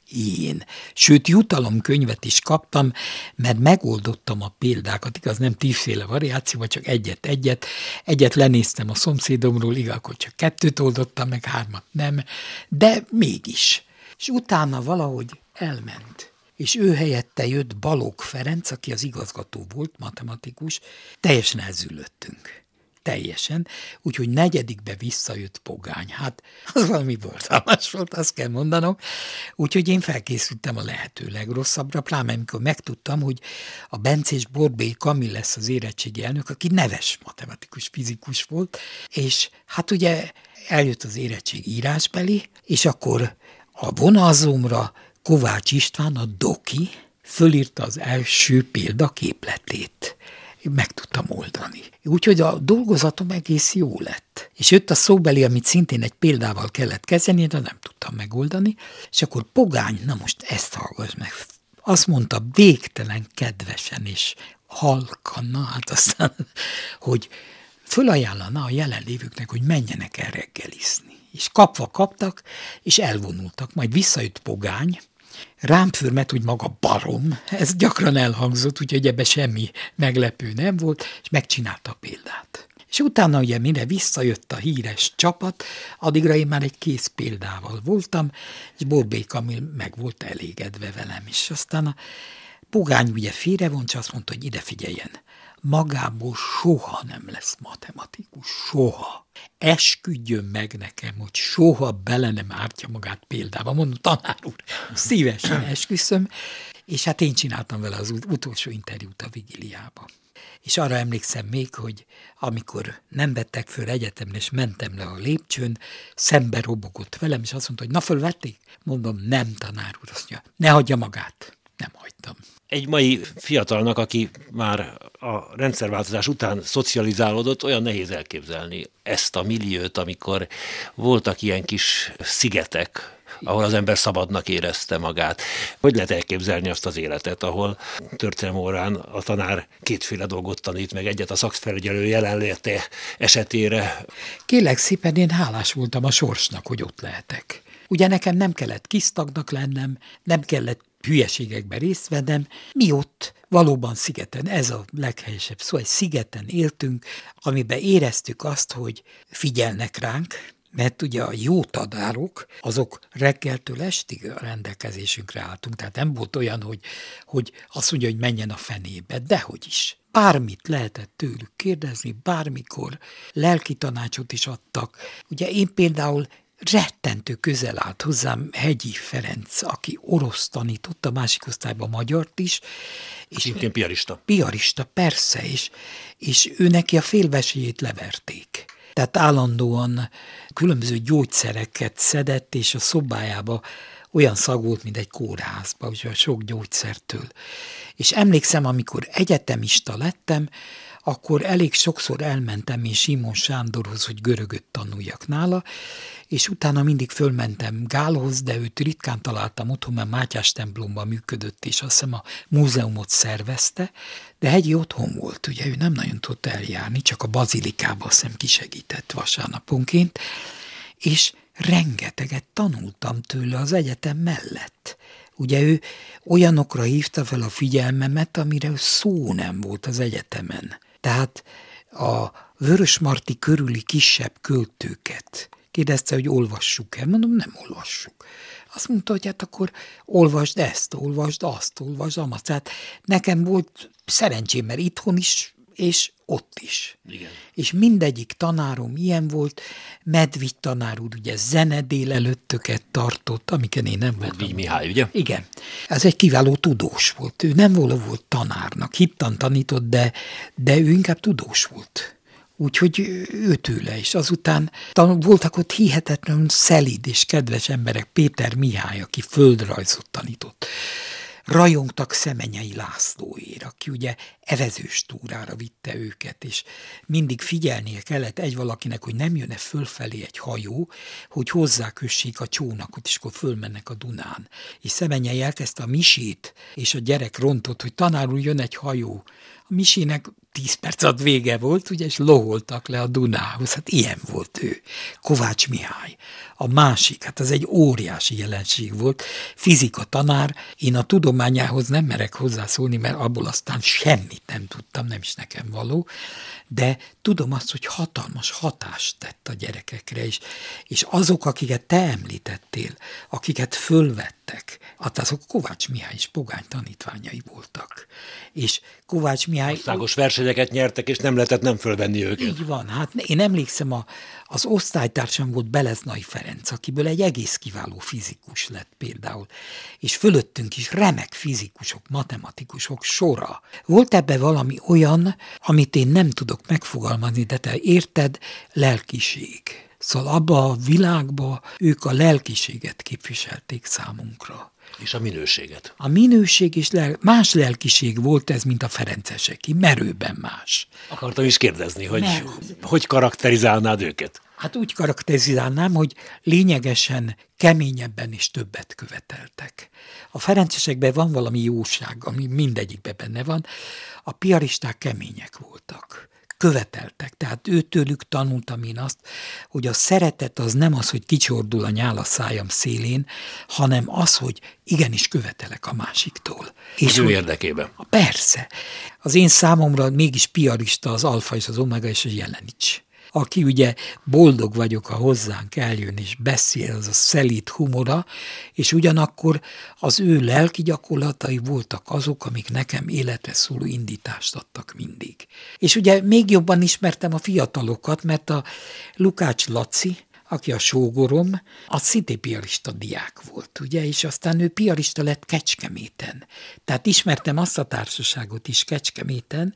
Én. Sőt, jutalomkönyvet is kaptam, mert megoldottam a példákat, igaz, nem 10 variációval, csak egyet lenéztem a szomszédomról, igaz, akkor csak 2 oldottam, meg 3 nem, de mégis. És utána valahogy elment. És ő helyette jött Balogh Ferenc, aki az igazgató volt, matematikus, teljesen elzülöttünk. Teljesen, úgyhogy 4. visszajött Pogány. Hát az valami borzalmas volt, azt kell mondanom. Úgyhogy én felkészültem a lehető legrosszabbra, pláne amikor megtudtam, hogy a Bencés Borbély Kamil lesz az érettségi elnök, aki neves matematikus, fizikus volt, és hát ugye eljött az érettségi írásbeli, és akkor a vonalzómra Kovács István, a doki, fölírta az első példaképletét. Meg tudtam oldani. Úgyhogy a dolgozatom egész jó lett. És jött a szóbeli, amit szintén egy példával kellett kezdeni, de nem tudtam megoldani, és akkor Pogány, na most ezt hallgass meg, azt mondta végtelen kedvesen és halkan, na hát aztán, hogy fölajánlana a jelenlévőknek, hogy menjenek el reggelizni. És kaptak, és elvonultak. Majd visszajött Pogány, rám förmet, hogy maga barom, ez gyakran elhangzott, úgyhogy ebben semmi meglepő nem volt, és megcsinálta a példát. És utána ugye mire visszajött a híres csapat, addigra én már egy kész példával voltam, és Borbély Kamil meg volt elégedve velem is. Aztán a Pogány ugye félrevont, és azt mondta, hogy ide figyeljen, magából soha nem lesz matematikus, soha. Esküdjön meg nekem, hogy soha bele nem ártja magát példában. Mondom, tanár úr, szívesen esküszöm, és hát én csináltam vele az utolsó interjút a vigíliába. És arra emlékszem még, hogy amikor nem vettek föl egyetemre, és mentem le a lépcsőn, szembe robogott velem, és azt mondta, hogy na fölvették? Mondom, nem, tanár úr, azt mondja, ne hagyja magát. Nem hagytam. Egy mai fiatalnak, aki már a rendszerváltozás után szocializálódott, olyan nehéz elképzelni ezt a milliót, amikor voltak ilyen kis szigetek, ahol az ember szabadnak érezte magát. Hogy lehet elképzelni azt az életet, ahol történelem órán a tanár 2 dolgot tanít, meg egyet a szakfelügyelő jelenléte esetére? Kérlek szépen, én hálás voltam a sorsnak, hogy ott lehetek. Ugye nekem nem kellett kisztagnak lennem, nem kellett hülyeségekben részt vennem, mi ott valóban szigeten, ez a leghelyesebb szó, egy szigeten éltünk, amiben éreztük azt, hogy figyelnek ránk, mert ugye a jó tanárok, azok reggeltől estig a rendelkezésünkre álltunk, tehát nem volt olyan, hogy azt mondja, hogy menjen a fenébe, dehogy is. Bármit lehetett tőlük kérdezni, bármikor lelki tanácsot is adtak. Ugye én például rettentő közel állt hozzám Hegyi Ferenc, aki orosz tanított, a másik osztályban magyart is. És szintén piarista. Piarista, persze, és ő neki a félvesélyét leverték. Tehát állandóan különböző gyógyszereket szedett, és a szobájába olyan szag volt, mint egy kórházba, úgyhogy sok gyógyszertől. És emlékszem, amikor egyetemista lettem, akkor elég sokszor elmentem én Simon Sándorhoz, hogy görögöt tanuljak nála, és utána mindig fölmentem Gálhoz, de őt ritkán találtam otthon, mert Mátyás templomban működött, és azt hiszem a múzeumot szervezte, de Hegyi otthon volt, ugye ő nem nagyon tudott eljárni, csak a bazilikába azt hiszem kisegített vasárnaponként, és rengeteget tanultam tőle az egyetem mellett. Ugye ő olyanokra hívta fel a figyelmemet, amire szó nem volt az egyetemen. Tehát a Vörösmarty körüli kisebb költőket kérdezte, hogy olvassuk el. Mondom, nem olvassuk. Azt mondta, hogy hát akkor olvasd ezt, olvasd azt, olvasd amat. Tehát nekem volt szerencsém, mert itthon is, és ott is. Igen. És mindegyik tanárom ilyen volt, Medvigy tanár úr ugye zenedélelőttöket tartott, amiken én nem voltam. Medvigy Mihály, ugye? Igen. Ez egy kiváló tudós volt. Ő nem volt tanárnak, hittan tanított, de ő inkább tudós volt. Úgyhogy ő tőle is. Azután voltak ott hihetetlenül szelíd és kedves emberek, Péter Mihály, aki földrajzot tanított. Rajongtak Szemenyei Lászlóért, aki ugye evezős túrára vitte őket, és mindig figyelnie kellett egy valakinek, hogy nem jön-e fölfelé egy hajó, hogy hozzákössék a csónakot, és akkor fölmennek a Dunán. És Szemenyei elkezdte a misét, és a gyerek rontott, hogy tanár úr, jön egy hajó. A misének 10 perc alatt vége volt, ugye, és loholtak le a Dunához. Hát ilyen volt ő. Kovács Mihály. A másik, hát az egy óriási jelenség volt, fizika tanár. Én a tudományához nem merek hozzászólni, mert abból aztán semmit nem tudtam, nem is nekem való, de tudom azt, hogy hatalmas hatást tett a gyerekekre is. És azok, akiket te említettél, akiket fölvettek, hát azok Kovács Mihály és Pogány tanítványai voltak. És Kovács Mihály... Országos versenyeket nyertek, és nem lehetett nem fölvenni őket. Így van. Hát én emlékszem, az osztálytársam volt Beleznai Ferenc, akiből egy egész kiváló fizikus lett például. És fölöttünk is remek fizikusok, matematikusok sora. Volt ebbe valami olyan, amit én nem tudok megfogalmazni, de te érted, lelkiség. Szóval abba a világba ők a lelkiséget képviselték számunkra. És a minőséget. A minőség és más lelkiség volt ez, mint a ferenceseké, merőben más. Akartam is kérdezni, hogy karakterizálnád őket? Hát úgy karakterizálnám, hogy lényegesen keményebben és többet követeltek. A ferencesekben van valami jóság, ami mindegyikben benne van. A piaristák kemények voltak. Követeltek. Tehát őtőlük tanultam én azt, hogy a szeretet az nem az, hogy kicsordul a nyál a szájam szélén, hanem az, hogy igenis követelek a másiktól. És ő érdekében. Persze. Az én számomra mégis piarista az alfa és az omega és a Jelenics. Aki ugye boldog vagyok, ha hozzánk eljön és beszél, az a szelíd humora, és ugyanakkor az ő lelki gyakorlatai voltak azok, amik nekem életre szóló indítást adtak mindig. És ugye még jobban ismertem a fiatalokat, mert a Lukács Laci, aki a sógorom, az szintén piarista diák volt, ugye, és aztán ő piarista lett Kecskeméten. Tehát ismertem azt a társaságot is Kecskeméten,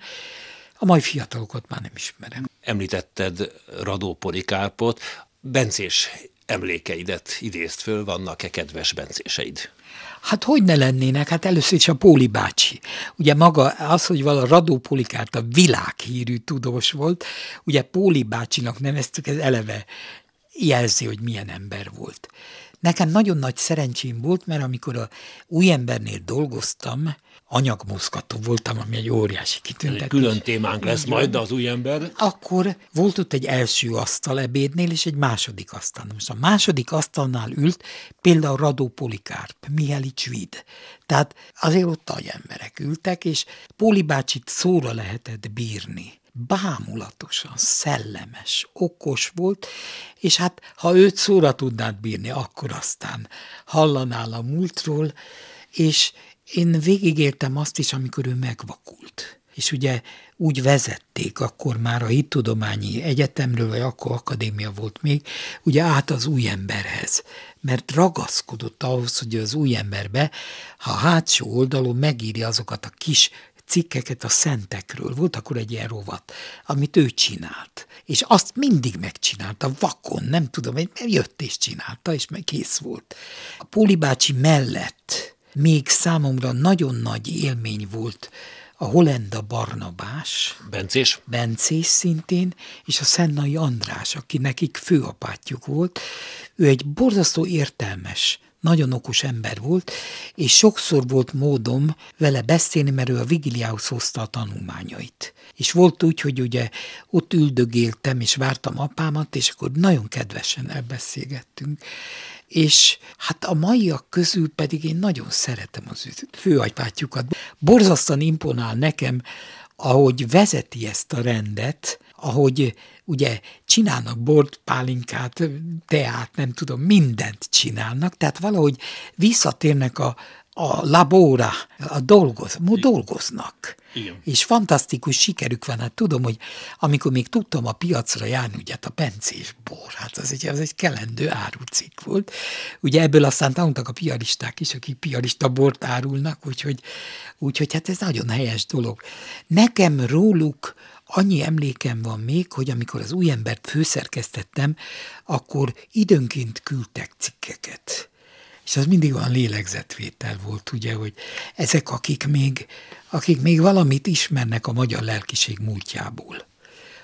a mai fiatalokat már nem ismerem. Említetted Radó Polikápot, bencés emlékeidet idézt föl, vannak-e kedves bencéseid? Hát hogy ne lennének? Hát először is a Póli bácsi. Ugye maga az, hogy vala Radó Polikát a világhírű tudós volt, ugye Póli bácsinak neveztük, ez eleve jelzi, hogy milyen ember volt. Nekem nagyon nagy szerencsém volt, mert amikor a Újembernél dolgoztam, anyagmozgató voltam, ami egy óriási kitüntetés. Külön témánk lesz majd az Újember. Akkor volt ott egy első asztal ebédnél, és egy második asztal. Most a második asztalnál ült például Radó Polikárp, Mihelics Vid. Tehát azért ott nagy emberek ültek, és Póli bácsit szóra lehetett bírni. Bámulatosan, szellemes, okos volt, és hát ha őt szóra tudnád bírni, akkor aztán hallanál a múltról, és én végigéltem azt is, amikor ő megvakult. És ugye úgy vezették akkor már a Hittudományi Egyetemről, vagy akkor akadémia volt még, ugye át az Újemberhez. Mert ragaszkodott ahhoz, hogy az Újemberbe, ha a hátsó oldalon megírja azokat a kis cikkeket a szentekről. Volt akkor egy ilyen rovat, amit ő csinált. És azt mindig megcsinálta, vakon, nem tudom, mert jött és csinálta, és meg kész volt. A Póli bácsi mellett még számomra nagyon nagy élmény volt a Holenda Barnabás, bencés szintén, és a Szennai András, aki nekik főapátjuk volt. Ő egy borzasztó értelmes, nagyon okos ember volt, és sokszor volt módom vele beszélni, mert ő a vigiliához hozta a tanulmányait. És volt úgy, hogy ugye ott üldögéltem, és vártam apámat, és akkor nagyon kedvesen elbeszélgettünk. És hát a maiak közül pedig én nagyon szeretem az ő főapátjukat. Borzasztóan imponál nekem, ahogy vezeti ezt a rendet, ahogy ugye csinálnak bort, pálinkát, teát, nem tudom, mindent csinálnak, tehát valahogy visszatérnek a labóra, dolgoznak. Igen. És fantasztikus sikerük van. Hát tudom, hogy amikor még tudtam a piacra járni, ugye a bencés bor, hát az egy kelendő árucikk volt. Ugye ebből aztán tanultak a piaristák is, akik piarista bort árulnak, úgyhogy hát ez nagyon helyes dolog. Nekem róluk annyi emlékem van még, hogy amikor az Újembert főszerkesztettem, akkor időnként küldtek cikkeket. És az mindig olyan lélegzetvétel volt, ugye, hogy ezek, akik még valamit ismernek a magyar lelkiség múltjából,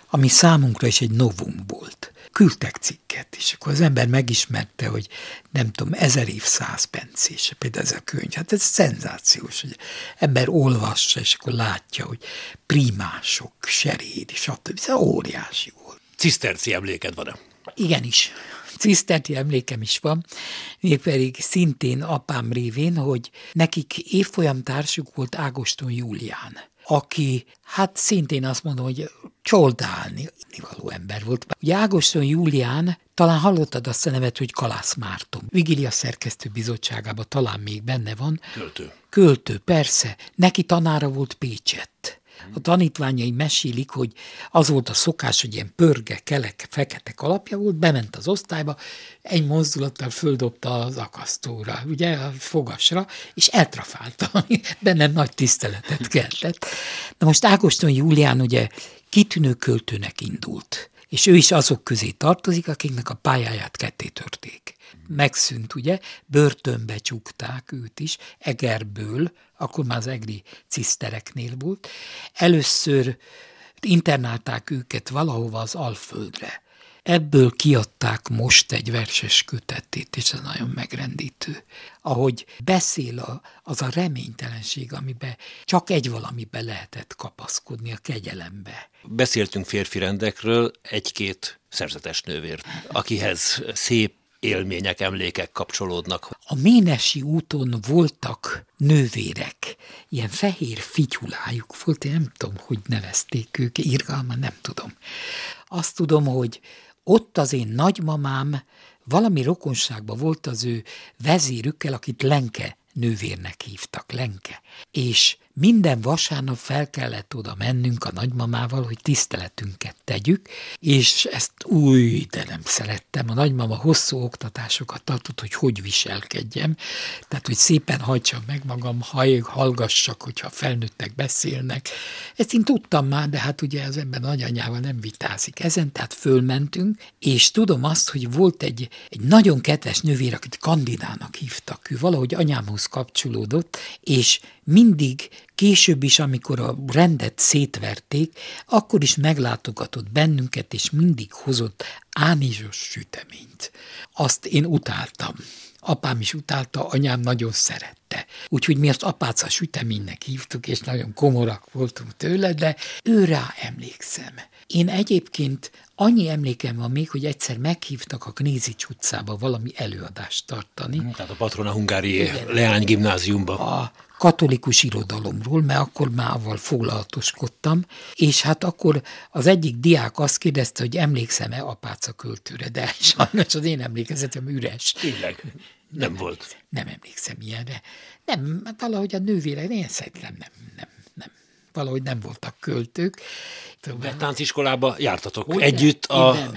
ami számunkra is egy novum volt. Küldtek cikket, és akkor az ember megismerte, hogy nem tudom, 1000 év 100 pencése, például ez a könyv. Hát ez szenzációs, hogy ember olvassa, és akkor látja, hogy primások, seréd, stb. Ez óriási volt. Ciszterci emléked van-e? Igenis. Ciszterci emlékem is van, mégpedig szintén apám révén, hogy nekik évfolyamtársuk volt Ágoston Júlián, aki hát szintén azt mondom, hogy csodálni való ember volt. Ugye Ágoston Júlián, talán hallottad azt a nevet, hogy Kalász Márton. Vigília szerkesztő bizottságában talán még benne van. Költő, persze. Neki tanára volt Pécsett. A tanítványai mesélik, hogy az volt a szokás, hogy ilyen pörge, kelek, fekete kalapja volt, bement az osztályba, egy mozdulattal földobta az akasztóra, ugye, a fogasra, és eltrafálta, bennem nagy tiszteletet keltett. Na most Ágoston Júlián ugye kitűnő költőnek indult, és ő is azok közé tartozik, akiknek a pályáját ketté törték. Megszűnt, ugye, börtönbe csukták őt is, Egerből, akkor már az egri cisztereknél volt. Először internálták őket valahova az Alföldre. Ebből kiadták most egy verses kötetét, és ez nagyon megrendítő. Ahogy beszél az a reménytelenség, amiben csak egy valamiben lehetett kapaszkodni, a kegyelembe. Beszéltünk férfi rendekről, egy-két szerzetes nővér, akihez szép élmények, emlékek kapcsolódnak. A Ménesi úton voltak nővérek, ilyen fehér fityulájuk volt, én nem tudom, hogy nevezték őket, irgalma, nem tudom. Azt tudom, hogy ott az én nagymamám valami rokonságban volt az ő vezérükkel, akit Lenke nővérnek hívtak, Lenke. És minden vasárnap fel kellett oda mennünk a nagymamával, hogy tiszteletünket tegyük, és ezt de nem szerettem. A nagymama hosszú oktatásokat tartott, hogy viselkedjem, tehát, hogy szépen hajtsam meg magam, hallgassak, hogyha felnőttek beszélnek. Ezt én tudtam már, de hát ugye az ember nagyanyával nem vitázik ezen, tehát fölmentünk, és tudom azt, hogy volt egy nagyon kedves nővér, akit Kandidának hívtak, ő valahogy anyámhoz kapcsolódott, és mindig később is, amikor a rendet szétverték, akkor is meglátogatott bennünket, és mindig hozott ánizsos süteményt. Azt én utáltam. Apám is utálta, anyám nagyon szerette. Úgyhogy mi azt apáca süteménynek hívtuk, és nagyon komorak voltunk tőle, de őrá emlékszem. Én egyébként annyi emlékem van még, hogy egyszer meghívtak a Knézics utcába valami előadást tartani. Tehát a Patrona Hungárié leánygimnáziumba. A katolikus irodalomról, mert akkor már avval foglalatoskodtam, és hát akkor az egyik diák azt kérdezte, hogy emlékszem-e apáca költőre, de sajnos az én emlékezetem üres. Tényleg, nem volt. Nem emlékszem ilyenre. Nem, valahogy a nővérek, én szerintem nem. Valahogy nem voltak költők. De tánciskolába jártatok ugyan? Együtt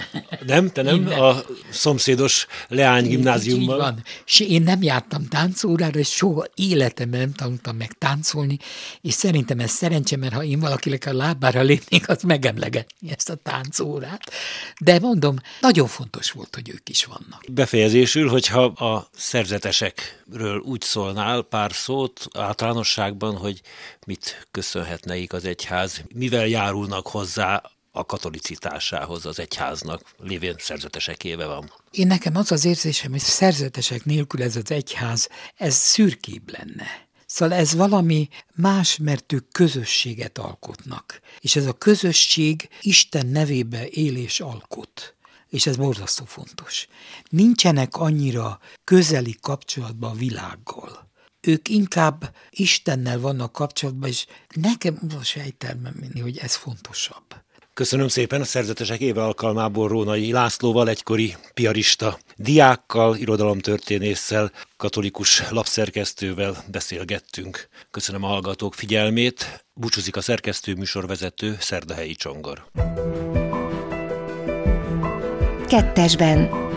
nem? Te nem? A szomszédos Leány gimnáziumban. Így van. És én nem jártam táncórára, és soha életemben nem tanultam meg táncolni, és szerintem ez szerencse, mert ha én valakinek a lábára lépnék, az megemlegetni ezt a táncórát. De mondom, nagyon fontos volt, hogy ők is vannak. Befejezésül, hogyha a szerzetesekről úgy szólnál pár szót általánosságban, hogy mit köszönhet nekik az egyház, mivel járulnak hozzá a katolicitásához az egyháznak, lévén szerzetesekéve van. Én nekem az érzésem, hogy szerzetesek nélkül ez az egyház, ez szürkébb lenne. Szóval ez valami más, mert ők közösséget alkotnak. És ez a közösség Isten nevébe él és alkot. És ez borzasztó fontos. Nincsenek annyira közeli kapcsolatban a világgal. Ők inkább Istennel vannak kapcsolatban, és nekem az sejtelmem, hogy ez fontosabb. Köszönöm szépen, a Szerzetesek éve alkalmából Rónai Lászlóval, egykori piarista diákkal, irodalomtörténésszel, katolikus lapszerkesztővel beszélgettünk. Köszönöm a hallgatók figyelmét. Búcsúzik a szerkesztő műsorvezető, Szerdahelyi Csongor. Kettesben.